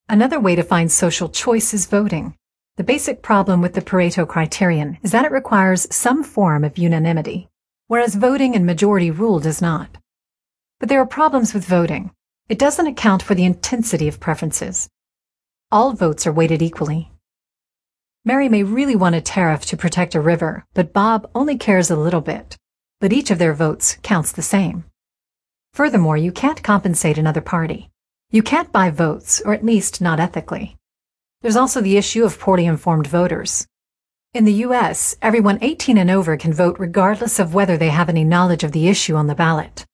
Another way to find social choice is voting. The basic problem with the Pareto criterion is that it requires some form of unanimity, whereas voting in majority rule does not. But there are problems with voting. It doesn't account for the intensity of preferences. All votes are weighted equally. Mary may really want a tariff to protect a river, but Bob only cares a little bit. But each of their votes counts the same. Furthermore, you can't compensate another party. You can't buy votes, or at least not ethically. There's also the issue of poorly informed voters. In the U.S., everyone 18 and over can vote regardless of whether they have any knowledge of the issue on the ballot.